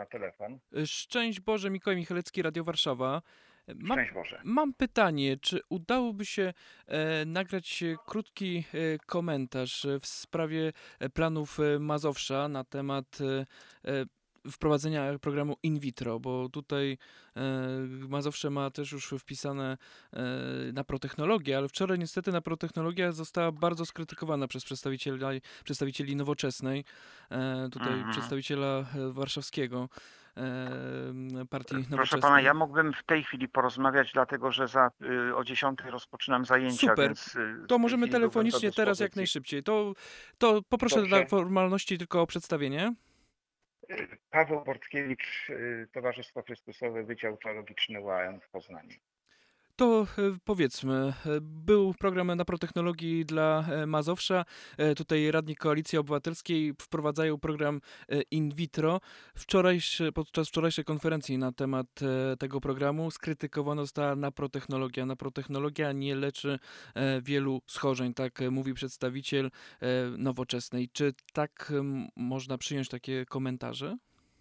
na telefon. Szczęść Boże, Mikołaj Michalecki, Radio Warszawa. Mam, Szczęść Boże. mam pytanie, czy udałoby się nagrać krótki komentarz w sprawie planów Mazowsza na temat wprowadzenia programu in vitro, bo tutaj Mazowsze ma też już wpisane naprotechnologię, ale wczoraj niestety naprotechnologia została bardzo skrytykowana przez przedstawicieli Nowoczesnej, tutaj Mhm. przedstawiciela warszawskiego partii Proszę pana, Nowoczesnej. ja mógłbym w tej chwili porozmawiać, dlatego że o 10 rozpoczynam zajęcia, Super. więc To w tej możemy chwili byłbym do telefonicznie teraz jak dyspozycji. najszybciej. To poproszę dla Dobrze. formalności tylko o przedstawienie. Paweł Bortkiewicz, Towarzystwo Chrystusowe, Wydział Teologiczny UAM w Poznaniu. To powiedzmy, był program naprotechnologii dla Mazowsza. Tutaj radni Koalicji Obywatelskiej wprowadzają program in vitro. Podczas wczorajszej konferencji na temat tego programu skrytykowana została naprotechnologia. Naprotechnologia nie leczy wielu schorzeń, tak mówi przedstawiciel Nowoczesnej. Czy tak można przyjąć takie komentarze?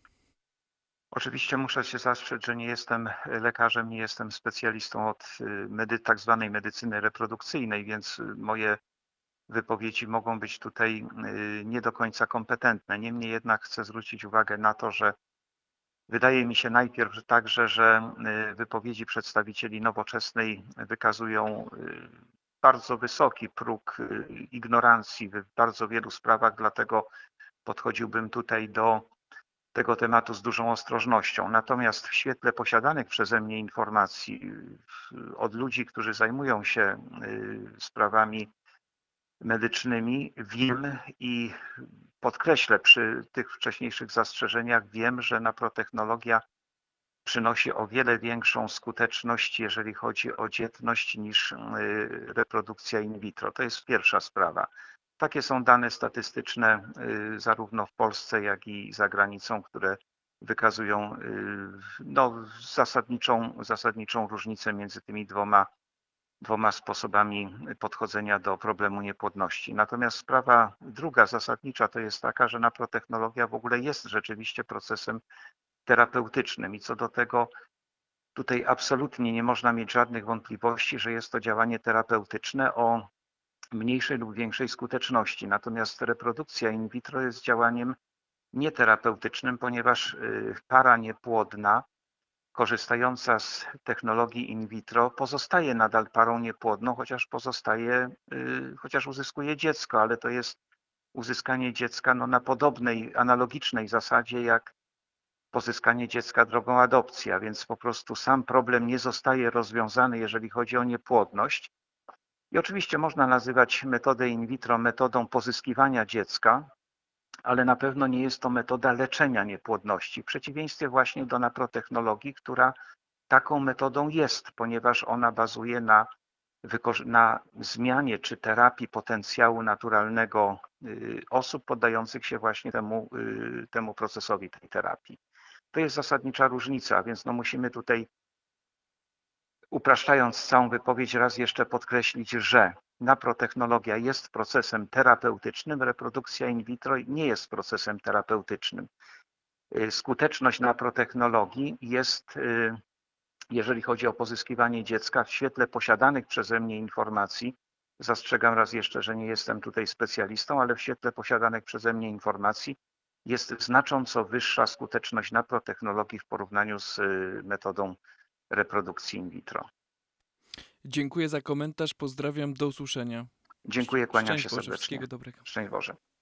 Oczywiście muszę się zastrzec, że nie jestem lekarzem, nie jestem specjalistą od tak zwanej medycyny reprodukcyjnej, więc moje wypowiedzi mogą być tutaj nie do końca kompetentne. Niemniej jednak chcę zwrócić uwagę na to, że wydaje mi się najpierw także, że wypowiedzi przedstawicieli Nowoczesnej wykazują bardzo wysoki próg ignorancji w bardzo wielu sprawach, dlatego podchodziłbym tutaj do tego tematu z dużą ostrożnością. Natomiast w świetle posiadanych przeze mnie informacji od ludzi, którzy zajmują się sprawami medycznymi, wiem i podkreślę przy tych wcześniejszych zastrzeżeniach, wiem, że naprotechnologia przynosi o wiele większą skuteczność, jeżeli chodzi o dzietność, niż reprodukcja in vitro. To jest pierwsza sprawa. Takie są dane statystyczne zarówno w Polsce, jak i za granicą, które wykazują no, zasadniczą różnicę między tymi dwoma sposobami podchodzenia do problemu niepłodności. Natomiast sprawa druga, zasadnicza, to jest taka, że naprotechnologia w ogóle jest rzeczywiście procesem terapeutycznym i co do tego tutaj absolutnie nie można mieć żadnych wątpliwości, że jest to działanie terapeutyczne o mniejszej lub większej skuteczności. Natomiast reprodukcja in vitro jest działaniem nieterapeutycznym, ponieważ para niepłodna korzystająca z technologii in vitro pozostaje nadal parą niepłodną, chociaż uzyskuje dziecko, ale to jest uzyskanie dziecka no, na podobnej, analogicznej zasadzie jak pozyskanie dziecka drogą adopcji, a więc po prostu sam problem nie zostaje rozwiązany, jeżeli chodzi o niepłodność. I oczywiście można nazywać metodę in vitro metodą pozyskiwania dziecka, ale na pewno nie jest to metoda leczenia niepłodności, w przeciwieństwie właśnie do naprotechnologii, która taką metodą jest, ponieważ ona bazuje na zmianie czy terapii potencjału naturalnego osób poddających się właśnie temu procesowi tej terapii. To jest zasadnicza różnica, a więc no musimy tutaj, upraszczając całą wypowiedź, raz jeszcze podkreślić, że naprotechnologia jest procesem terapeutycznym, reprodukcja in vitro nie jest procesem terapeutycznym. Skuteczność naprotechnologii jest, jeżeli chodzi o pozyskiwanie dziecka, w świetle posiadanych przeze mnie informacji, zastrzegam raz jeszcze, że nie jestem tutaj specjalistą, ale w świetle posiadanych przeze mnie informacji jest znacząco wyższa skuteczność naprotechnologii w porównaniu z metodą reprodukcji in vitro. Dziękuję za komentarz, pozdrawiam, do usłyszenia. Dziękuję, kłaniam Szczęść się Boże, serdecznie. wszystkiego dobrego. Szczęść Boże.